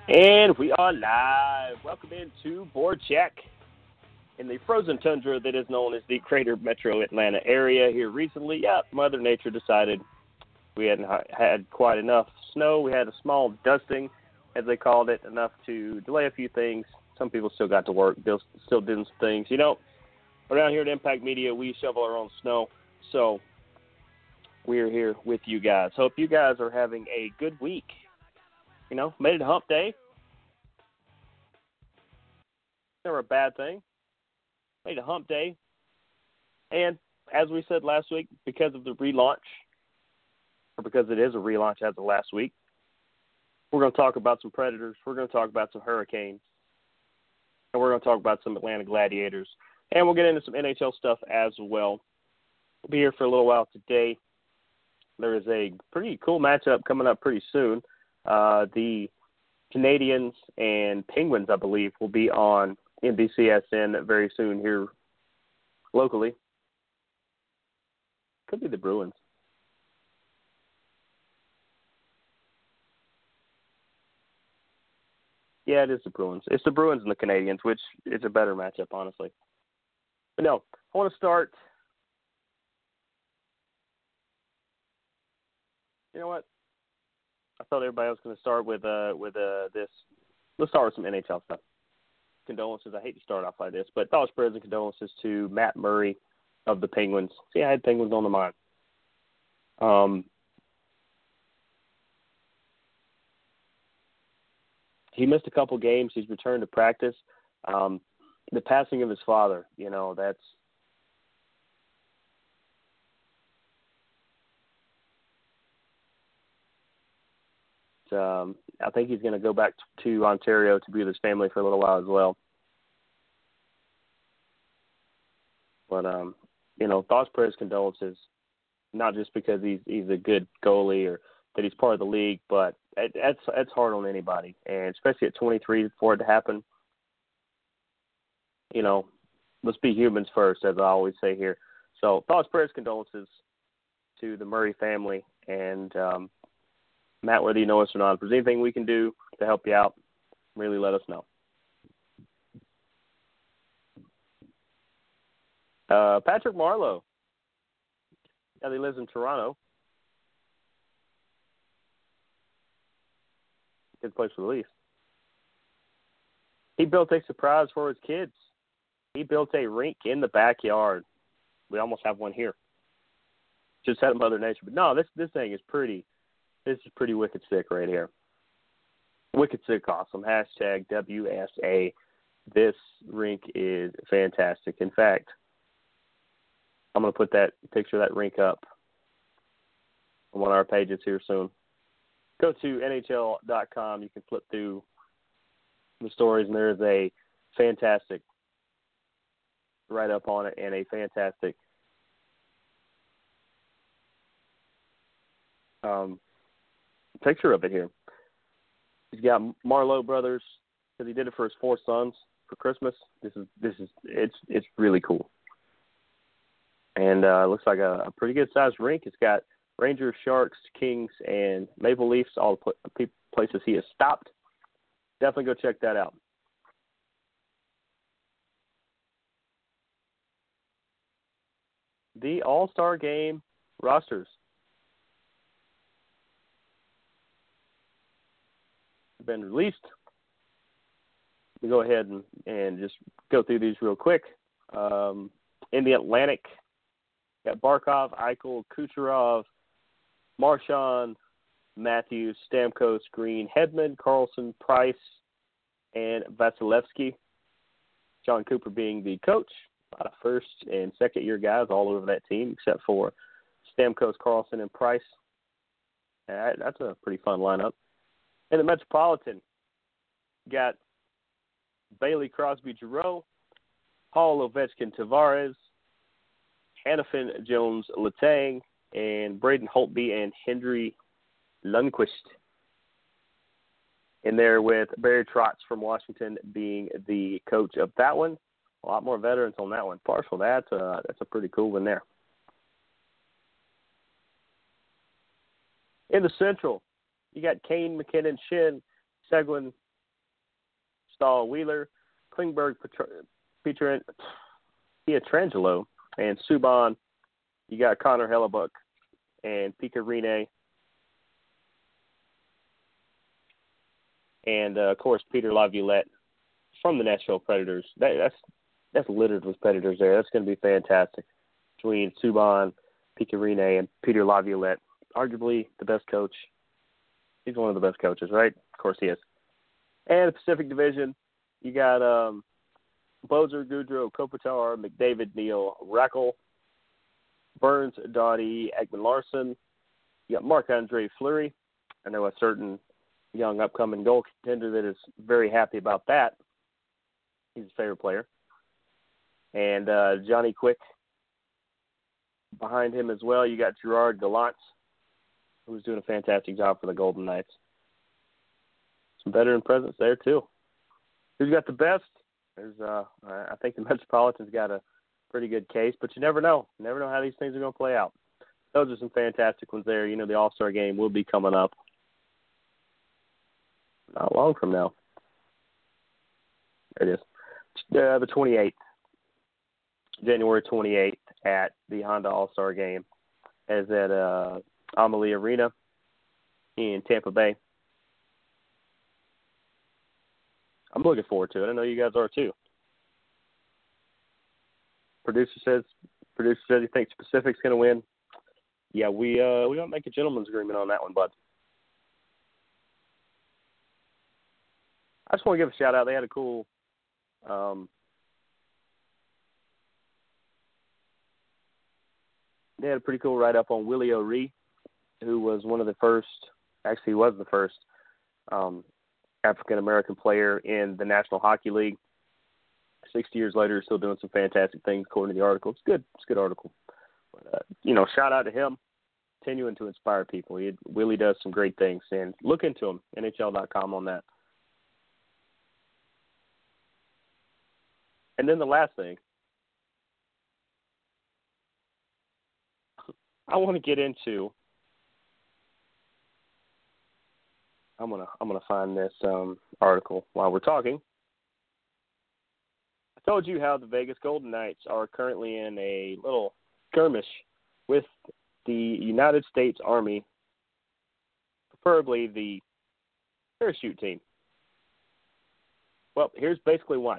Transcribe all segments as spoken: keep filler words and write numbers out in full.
And we are live. Welcome into Board Check in the frozen tundra that is known as the Greater Metro Atlanta area. Here recently, yep, Mother Nature decided we hadn't had quite enough snow. We had a small dusting, as they called it, enough to delay a few things. Some people still got to work, still doing some things. You know, around here at Impact Media, we shovel our own snow, so we're here with you guys. Hope you guys are having a good week. You know, made it a hump day. Never a bad thing. Made a hump day. And as we said last week, because of the relaunch, or because it is a relaunch as of last week, we're going to talk about some Predators. We're going to talk about some Hurricanes. And we're going to talk about some Atlanta Gladiators. And we'll get into some N H L stuff as well. We'll be here for a little while today. There is a pretty cool matchup coming up pretty soon. Uh, the Canadiens and Penguins, I believe, will be on N B C S N very soon here locally. Could be the Bruins. Yeah, it is the Bruins. It's the Bruins and the Canadiens, which is a better matchup, honestly. But no, I want to start. You know what? I thought everybody was going to start with uh with uh this. Let's start with some N H L stuff. Condolences. I hate to start off like this, but thoughts, prayers, and condolences to Matt Murray of the Penguins. See, I had Penguins on the mind. Um, he missed a couple games. He's returned to practice. Um, the passing of his father, you know, that's Um, I think he's going to go back to Ontario to be with his family for a little while as well. But, um, you know, thoughts, prayers, condolences, not just because he's he's a good goalie or that he's part of the league, but it, that's, that's hard on anybody, and especially at twenty-three for it to happen. You know, let's be humans first, as I always say here. So thoughts, prayers, condolences to the Murray family, and um, Matt, whether you know us or not, if there's anything we can do to help you out, really let us know. Uh, Patrick Marleau. Yeah, he lives in Toronto. Good place for the Leafs. He built a surprise for his kids. He built a rink in the backyard. We almost have one here. Just had Mother Nature. But no, this this thing is pretty This is pretty wicked sick right here. Wicked sick awesome. Hashtag W S A. This rink is fantastic. In fact, I'm going to put that picture of that rink up on one of our pages here soon. Go to N H L dot com. You can flip through the stories, and there is a fantastic write-up on it and a fantastic um, picture of it here. He's got Marleau brothers because he did it for his four sons for Christmas. This is this is it's it's really cool, and uh, looks like a, a pretty good sized rink. It's got Rangers, Sharks, Kings, and Maple Leafs, all the pl- places he has stopped. Definitely go check that out. The All-Star Game rosters been released. We go ahead and, and just go through these real quick. Um, in the Atlantic, got Barkov, Eichel, Kucherov, Marchand, Matthews, Stamkos, Green, Hedman, Carlson, Price, and Vasilevsky. John Cooper being the coach. A lot of first and second year guys all over that team, except for Stamkos, Carlson, and Price. That, that's a pretty fun lineup. In the Metropolitan, got Bailey, Crosby, Giroux, Hall, Ovechkin, Tavares, Hannafin, Jones, Letang, and Braden Holtby and Henry Lundqvist. In there with Barry Trotz from Washington being the coach of that one. A lot more veterans on that one. Partial, that's a, that's a pretty cool one there. In the Central, you got Kane, McKinnon, Shin, Seguin, Stahl Wheeler, Klingberg Petr- Pietrangelo, and Subban. You got Connor Hellebuck and Pekka Rinne. And, uh, of course, Peter Laviolette from the Nashville Predators. That, that's that's littered with Predators there. That's going to be fantastic. Between Subban, Pekka Rinne, and Peter Laviolette. Arguably the best coach. He's one of the best coaches, right? Of course he is. And the Pacific Division, you got um, Bozer, Goudreau, Kopitar, McDavid, Neal, Rackle, Burns, Doughty, Ekman Larson. You got Marc-Andre Fleury. I know a certain young upcoming goal contender that is very happy about that. He's a favorite player. And uh, Johnny Quick behind him as well. You got Gerard Gallant, who's doing a fantastic job for the Golden Knights. Some veteran presence there, too. Who's got the best? There's, uh, I think the Metropolitans got a pretty good case, but you never know. You never know how these things are going to play out. Those are some fantastic ones there. You know, the All-Star game will be coming up not long from now. There it is. Uh, the twenty-eighth, January twenty-eighth at the Honda All-Star game is at uh, Amalie Arena in Tampa Bay. I'm looking forward to it. I know you guys are too. Producer says producer says he thinks Pacific's going to win. Yeah, we uh, we don't make a gentleman's agreement on that one, bud. I just want to give a shout out. They had a cool um, they had a pretty cool write up on Willie O'Ree, who was one of the first. Actually, he was the first um, African American player in the National Hockey League. Sixty years later, still doing some fantastic things according to the article. It's good. It's a good article. But, uh, you know, shout out to him, continuing to inspire people. He really does some great things. And look into him, N H L dot com on that. And then the last thing, I want to get into. I'm gonna I'm gonna find this um, article while we're talking. I told you how the Vegas Golden Knights are currently in a little skirmish with the United States Army, preferably the parachute team. Well, here's basically why.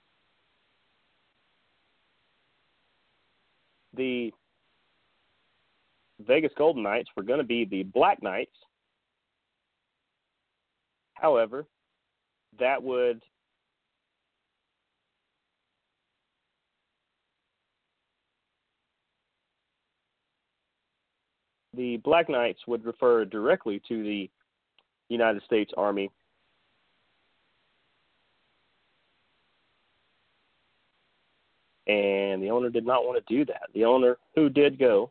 The Vegas Golden Knights were going to be the Black Knights. However, that would the Black Knights would refer directly to the United States Army. And the owner did not want to do that. The owner, who did go,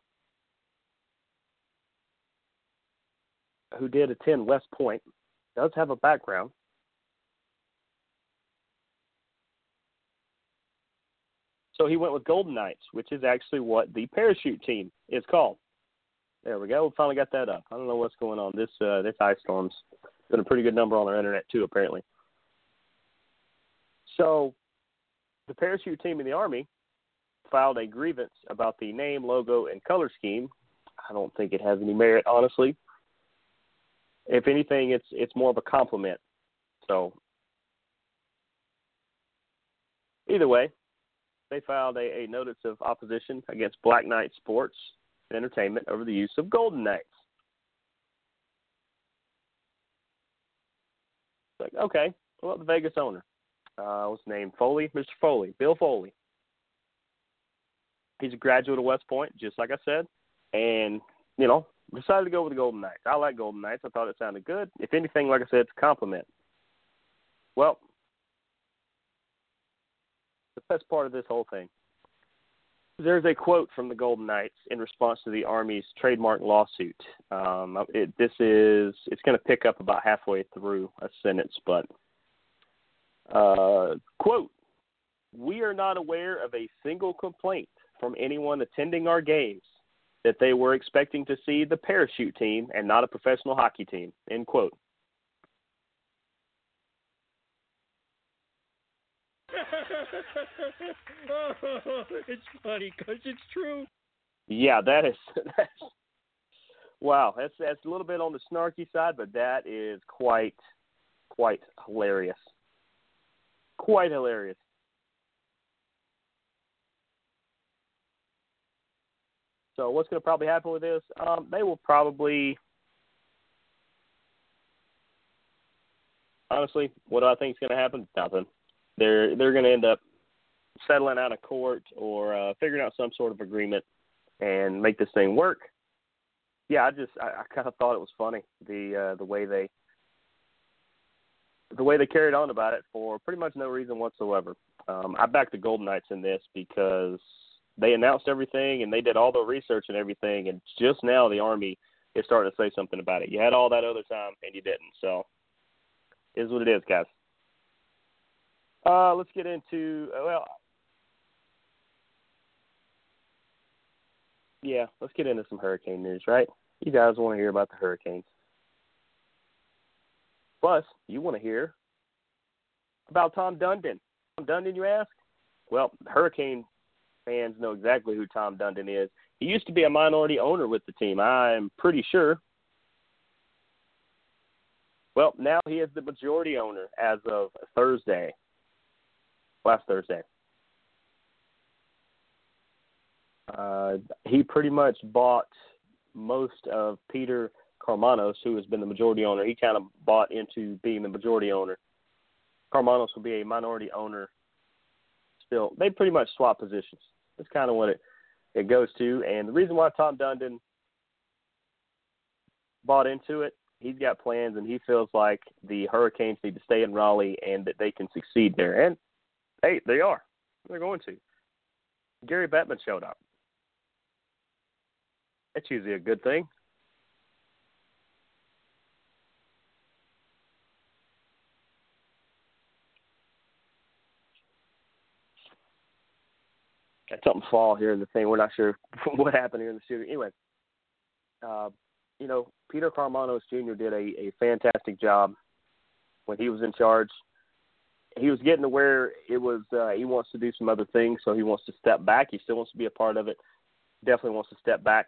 who did attend West Point, does have a background. So he went with Golden Knights, which is actually what the parachute team is called. There we go. We finally got that up. I don't know what's going on. This uh, this ice storm's doing a pretty good number on our internet too, apparently. So the parachute team in the Army filed a grievance about the name, logo, and color scheme. I don't think it has any merit, honestly. If anything, it's it's more of a compliment. So either way, they filed a, a notice of opposition against Black Knight Sports and Entertainment over the use of Golden Knights. It's like, okay, well, the Vegas owner uh, was named Foley, Mister Foley, Bill Foley. He's a graduate of West Point, just like I said, and, you know, decided to go with the Golden Knights. I like Golden Knights. I thought it sounded good. If anything, like I said, it's a compliment. Well, the best part of this whole thing, there's a quote from the Golden Knights in response to the Army's trademark lawsuit. Um, it, this is, it's going to pick up about halfway through a sentence, but, uh, quote, "We are not aware of a single complaint from anyone attending our games that they were expecting to see the parachute team and not a professional hockey team," end quote. Oh, it's funny because it's true. Yeah, that is that's wow. That's that's a little bit on the snarky side, but that is quite quite hilarious. Quite hilarious. So what's going to probably happen with this? Um, they will probably, honestly, what do I think is going to happen? Nothing. They're they're going to end up settling out of court or uh, figuring out some sort of agreement and make this thing work. Yeah, I just I, I kind of thought it was funny the uh, the way they the way they carried on about it for pretty much no reason whatsoever. Um, I backed the Golden Knights in this because they announced everything and they did all the research and everything, and just now the Army is starting to say something about it. You had all that other time and you didn't, so it is what it is, guys. Uh, let's get into well, yeah, let's get into some hurricane news, right? You guys want to hear about the hurricanes. Plus, you want to hear about Tom Dundon. Tom Dundon, you ask? Well, Hurricane fans know exactly who Tom Dundon is. He used to be a minority owner with the team, I'm pretty sure. Well, now he is the majority owner as of Thursday, last Thursday. Uh, he pretty much bought most of Peter Karmanos, who has been the majority owner. He kind of bought into being the majority owner. Karmanos will be a minority owner still. They pretty much swap positions. That's kind of what it, it goes to. And the reason why Tom Dundon bought into it, he's got plans, and he feels like the Hurricanes need to stay in Raleigh and that they can succeed there. And, hey, they are. They're going to. Gary Bettman showed up. That's usually a good thing. Got something fall here in the thing. We're not sure what happened here in the studio. Anyway, uh, you know, Peter Karmanos Junior did a, a fantastic job when he was in charge. He was getting to where it was uh, he wants to do some other things, so he wants to step back. He still wants to be a part of it. Definitely wants to step back.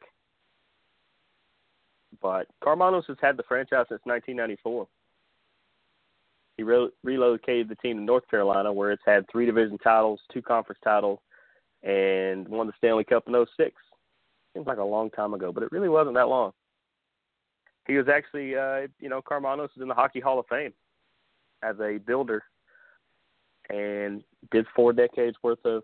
But Karmanos has had the franchise since nineteen ninety-four. He re- relocated the team to North Carolina, where it's had three division titles, two conference titles, and won the Stanley Cup in oh six. Seems like a long time ago, but it really wasn't that long. He was actually, uh, you know, Karmanos is in the Hockey Hall of Fame as a builder and did four decades worth of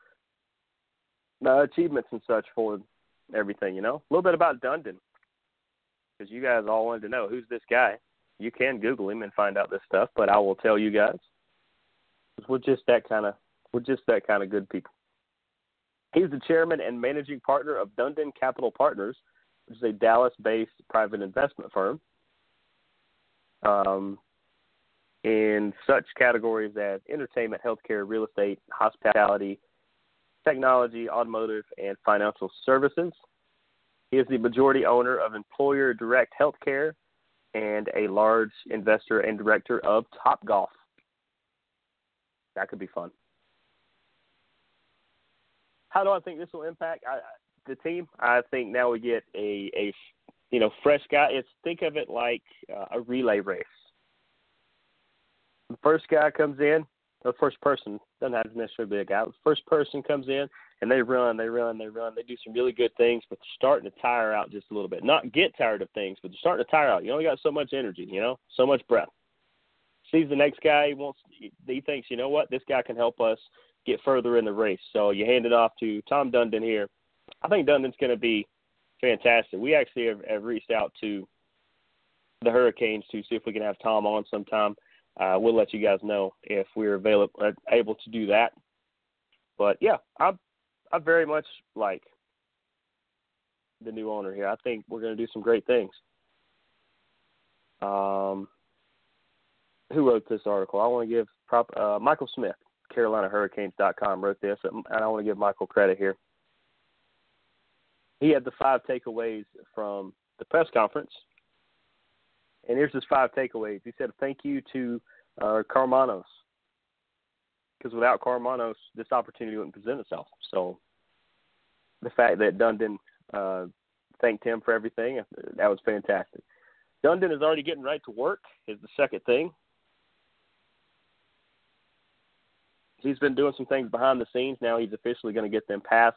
uh, achievements and such for everything, you know. A little bit about Dundon, because you guys all wanted to know who's this guy. You can Google him and find out this stuff, but I will tell you guys, we're just that kind of we're just that kind of good people. He's the chairman and managing partner of Dundon Capital Partners, which is a Dallas-based private investment firm um, in such categories as entertainment, healthcare, real estate, hospitality, technology, automotive, and financial services. He is the majority owner of Employer Direct Healthcare and a large investor and director of Topgolf. That could be fun. How do I think this will impact I, the team? I think now we get a, a you know, fresh guy. It's think of it like uh, a relay race. The first guy comes in, the first person, doesn't have to necessarily be a guy. The first person comes in, and they run, they run, they run. They do some really good things, but they're starting to tire out just a little bit. Not get tired of things, but they're starting to tire out. You only got so much energy, you know, so much breath. Sees the next guy, he wants, he thinks, you know what, this guy can help us get further in the race. So you hand it off to Tom Dundon here. I think Dundon's going to be fantastic. We actually have, have reached out to the Hurricanes to see if we can have Tom on sometime. Uh, we'll let you guys know if we're available, uh, able to do that. But yeah, I I very much like the new owner here. I think we're going to do some great things. Um, who wrote this article? I want to give prop, uh, Michael Smith, Carolina Hurricanes dot com wrote this, and I want to give Michael credit here. He had the five takeaways from the press conference. And here's his five takeaways. He said, thank you to uh, Karmanos. because without Karmanos, this opportunity wouldn't present itself. So the fact that Dundon uh, thanked him for everything, that was fantastic. Dundon is already getting right to work is the second thing. He's been doing some things behind the scenes. Now he's officially going to get them passed.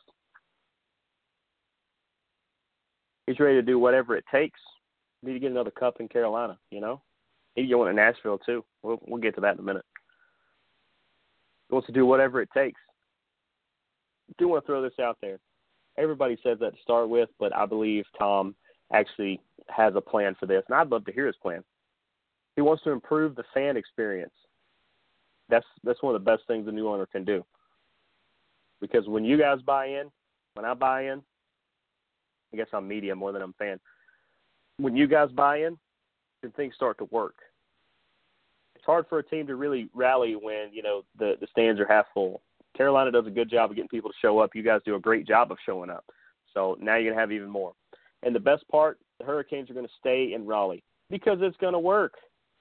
He's ready to do whatever it takes. Need to get another cup in Carolina, you know. Need to get one in Nashville, too. We'll, we'll get to that in a minute. He wants to do whatever it takes. I do want to throw this out there. Everybody says that to start with, but I believe Tom actually has a plan for this, and I'd love to hear his plan. He wants to improve the fan experience. That's that's one of the best things a new owner can do. Because when you guys buy in, when I buy in, I guess I'm media more than I'm fan. When you guys buy in, then things start to work. It's hard for a team to really rally when, you know, the, the stands are half full. Carolina does a good job of getting people to show up. You guys do a great job of showing up. So now you're going to have even more. And the best part, the Hurricanes are going to stay in Raleigh because it's going to work.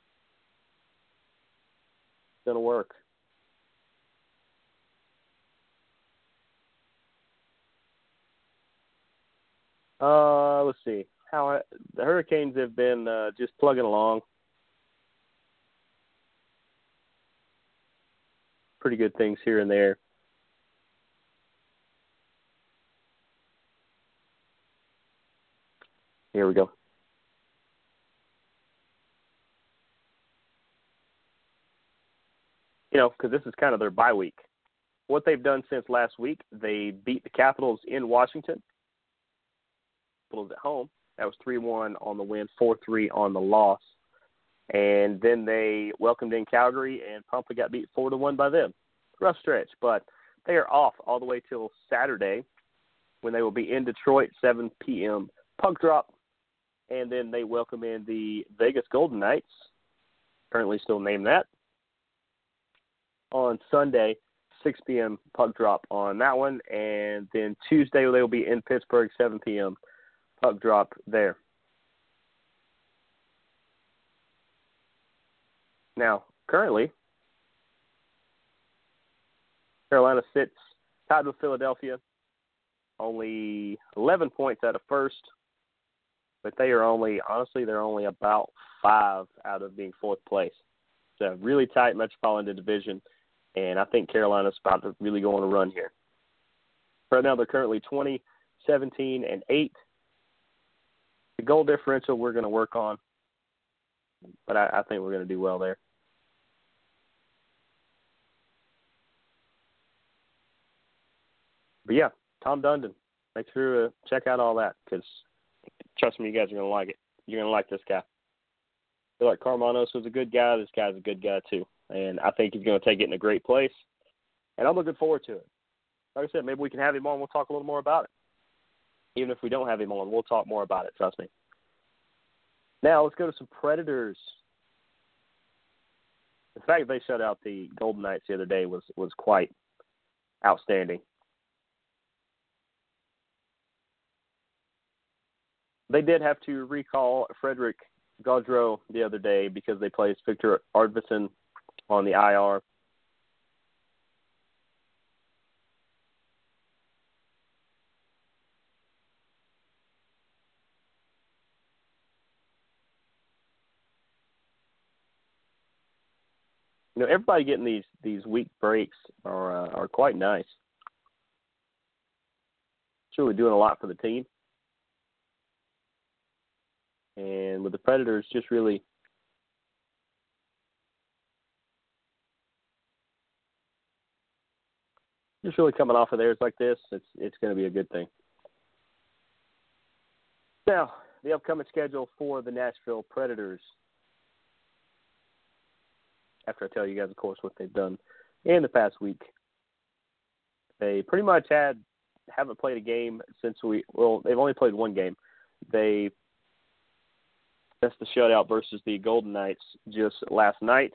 It's going to work. Uh, let's see. How the Hurricanes have been uh, just plugging along. Pretty good things here and there. Here we go. You know, because this is kind of their bye week. What they've done since last week, they beat the Capitals in Washington. Capitals at home. That was three one on the win, four three on the loss. And then they welcomed in Calgary and promptly got beat four to one by them. Rough stretch, but they are off all the way till Saturday when they will be in Detroit, seven p.m. puck drop. And then they welcome in the Vegas Golden Knights, currently still named that, on Sunday, six p.m. puck drop on that one. And then Tuesday they will be in Pittsburgh, seven p.m. puck drop there. Now, currently, Carolina sits tied with Philadelphia, only eleven points out of first, but they are only, honestly, they're only about five out of being fourth place. It's a really tight Metropolitan Division, and I think Carolina's about to really go on a run here. Right now, they're currently twenty, seventeen, and eight. The goal differential we're going to work on, but I, I think we're going to do well there. But, yeah, Tom Dundon. Make sure to check out all that because, trust me, you guys are going to like it. You're going to like this guy. I feel like Karmanos was a good guy. This guy's a good guy, too. And I think he's going to take it in a great place. And I'm looking forward to it. Like I said, maybe we can have him on. We'll talk a little more about it. Even if we don't have him on, we'll talk more about it. Trust me. Now, let's go to some Predators. The fact that they shut out the Golden Knights the other day was, was quite outstanding. They did have to recall Frederick Gaudreau the other day because they placed Victor Arvidsson on the I R. You know, everybody getting these these week breaks are uh, are quite nice. It's really doing a lot for the team. And with the Predators, just really just really coming off of theirs like this, it's it's going to be a good thing. Now, the upcoming schedule for the Nashville Predators. After I tell you guys, of course, what they've done in the past week, they pretty much had haven't played a game since we well, they've only played one game. They That's the shutout versus the Golden Knights just last night.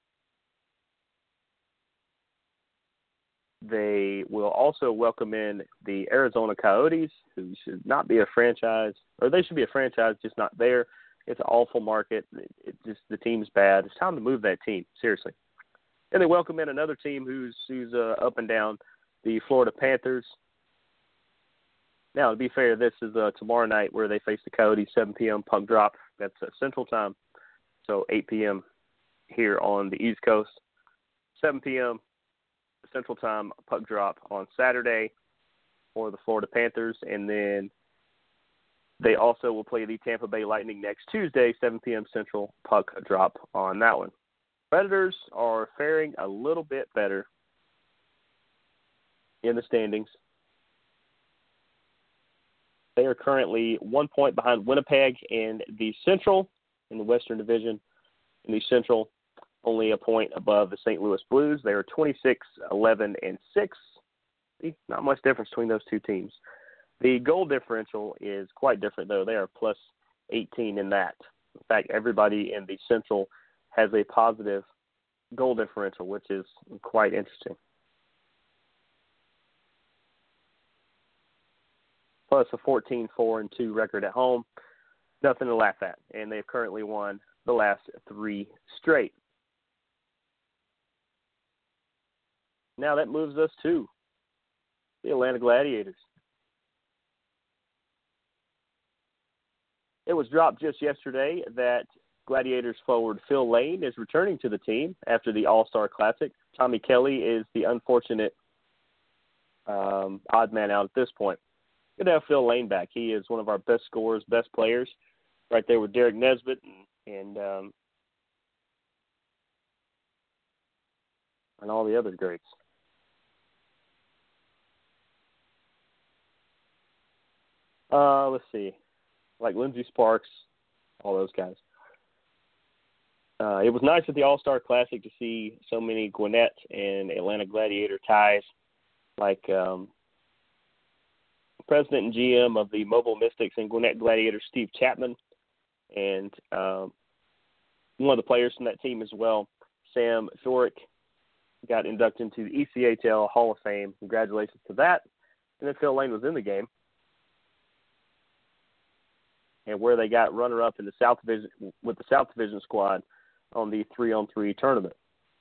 They will also welcome in the Arizona Coyotes, who should not be a franchise, or they should be a franchise, just not there. It's an awful market. It, it just the team's bad. It's time to move that team, seriously. And they welcome in another team who's who's uh, up and down, the Florida Panthers. Now, to be fair, this is uh, tomorrow night where they face the Coyotes, seven p.m. puck drop. That's uh, Central Time, so eight p.m. here on the East Coast. seven p.m. Central Time puck drop on Saturday for the Florida Panthers. And then they also will play the Tampa Bay Lightning next Tuesday, seven p.m. Central puck drop on that one. Predators are faring a little bit better in the standings. They are currently one point behind Winnipeg in the Central, in the Western Division. In the Central, only a point above the Saint Louis Blues. They are twenty-six, eleven, and six. Not much difference between those two teams. The goal differential is quite different, though. They are plus eighteen in that. In fact, everybody in the Central has a positive goal differential, which is quite interesting. Plus a fourteen, four, and two record at home. Nothing to laugh at. And they've currently won the last three straight. Now that moves us to the Atlanta Gladiators. It was dropped just yesterday that Gladiators forward Phil Lane is returning to the team after the All-Star Classic. Tommy Kelly is the unfortunate um, odd man out at this point. Good to have Phil Lane back. He is one of our best scorers, best players, right there with Derek Nesbitt and and, um, and all the other greats. Uh, let's see, like Lindsey Sparks, all those guys. Uh, it was nice at the All-Star Classic to see so many Gwinnett and Atlanta Gladiator ties, like um, President and G M of the Mobile Mystics and Gwinnett Gladiators, Steve Chapman, and um, one of the players from that team as well, Sam Thorick, got inducted into the E C H L Hall of Fame. Congratulations to that. And then Phil Lane was in the game, and where they got runner-up in the South Division with the South Division squad on the three-on-three tournament.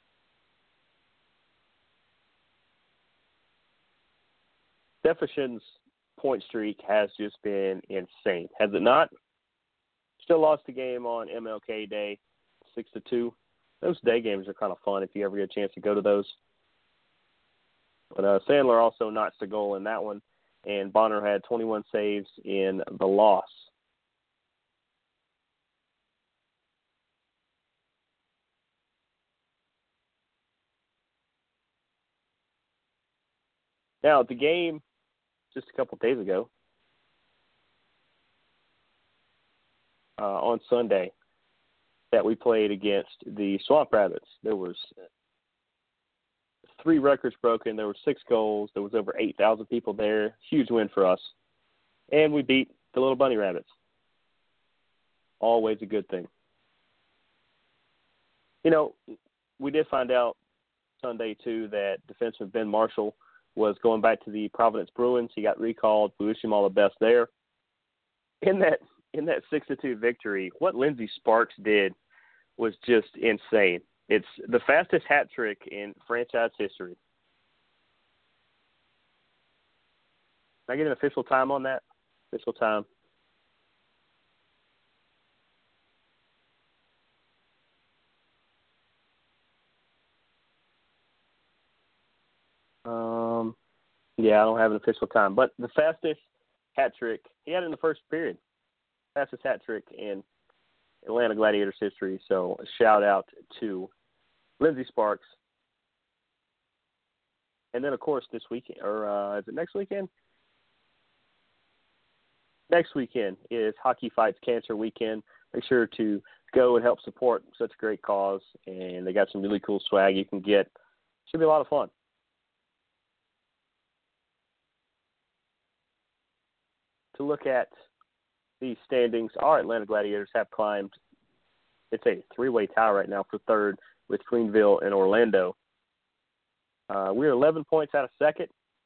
Stephen's point streak has just been insane, has it not? Still lost the game on M L K Day, six to two. Those day games are kind of fun if you ever get a chance to go to those. But uh, Sandler also notched a goal in that one, and Bonner had twenty-one saves in the loss. Now, the game just a couple of days ago, uh, on Sunday, that we played against the Swamp Rabbits, there was three records broken. There were six goals. There was over eight thousand people there. Huge win for us. And we beat the Little Bunny Rabbits. Always a good thing. You know, we did find out Sunday, too, that defenseman Ben Marshall was going back to the Providence Bruins. He got recalled. We wish him all the best there. In that in that six to two victory, what Lindsey Sparks did was just insane. It's the fastest hat trick in franchise history. Can I get an official time on that? Official time. Um, yeah, I don't have an official time. But the fastest hat trick, he had it in the first period. Fastest hat trick in Atlanta Gladiators history. So a shout out to Lindsey Sparks. And then, of course, this weekend, or uh, is it next weekend? Next weekend is Hockey Fights Cancer Weekend. Make sure to go and help support such a great cause. And they got some really cool swag you can get. Should be a lot of fun. To look at the standings, our Atlanta Gladiators have climbed. It's a three-way tie right now for third with Greenville and Orlando. Uh, we're eleven points out of second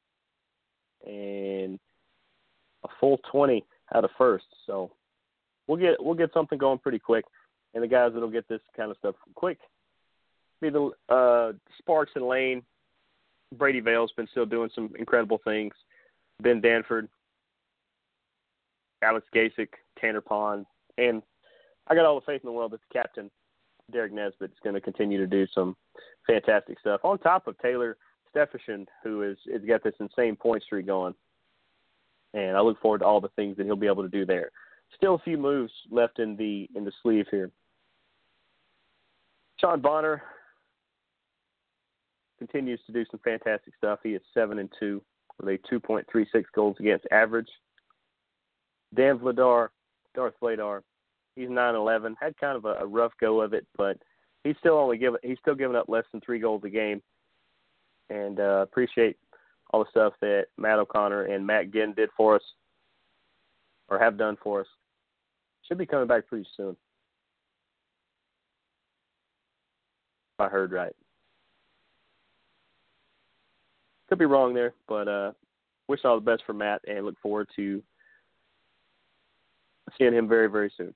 and a full twenty out of first. So we'll get we'll get something going pretty quick. And the guys that'll get this kind of stuff quick, be the uh, Sparks and Lane. Brady Vale's been still doing some incredible things. Ben Danford, Alex Gasick, Tanner Pond, and I got all the faith in the world that the captain, Derek Nesbitt, is going to continue to do some fantastic stuff. On top of Taylor Steffensen, who is has got this insane point streak going. And I look forward to all the things that he'll be able to do there. Still a few moves left in the in the sleeve here. Sean Bonner continues to do some fantastic stuff. He is seven and two with a two point three six goals against average. Dan Vladar, Darth Vladar, he's nine eleven. Had kind of a, a rough go of it, but he's still only giving he's still giving up less than three goals a game. And uh, appreciate all the stuff that Matt O'Connor and Matt Ginn did for us, or have done for us. Should be coming back pretty soon, if I heard right. Could be wrong there, but uh, wish all the best for Matt and look forward to seeing him very, very soon.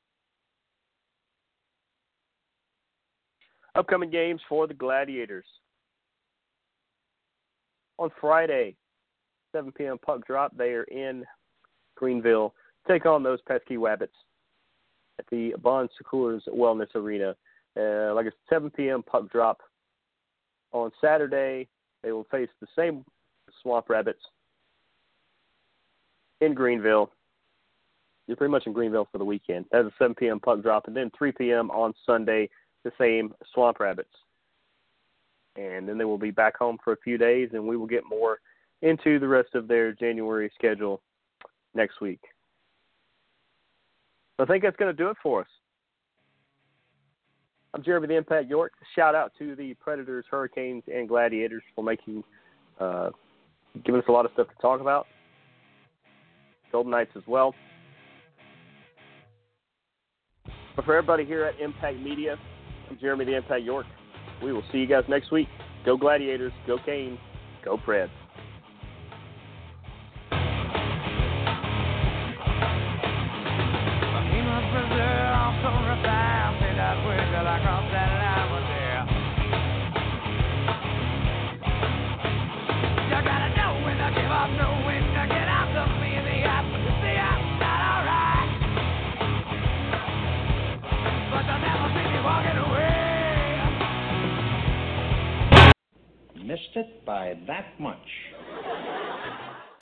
Upcoming games for the Gladiators. On Friday, seven p.m. puck drop, they are in Greenville. Take on those pesky Wabbits at the Bon Secours Wellness Arena. Uh, like a seven p.m. puck drop. On Saturday, they will face the same Swamp Rabbits in Greenville. You're pretty much in Greenville for the weekend. That's a seven p.m. puck drop. And then three p.m. on Sunday, the same Swamp Rabbits. And then they will be back home for a few days, and we will get more into the rest of their January schedule next week. So I think that's going to do it for us. I'm Jeremy the Impact York. Shout out to the Predators, Hurricanes, and Gladiators for making, uh, giving us a lot of stuff to talk about. Golden Knights as well. But for everybody here at Impact Media, I'm Jeremy the Impact York. We will see you guys next week. Go Gladiators, go Canes, go Preds. Missed it by that much.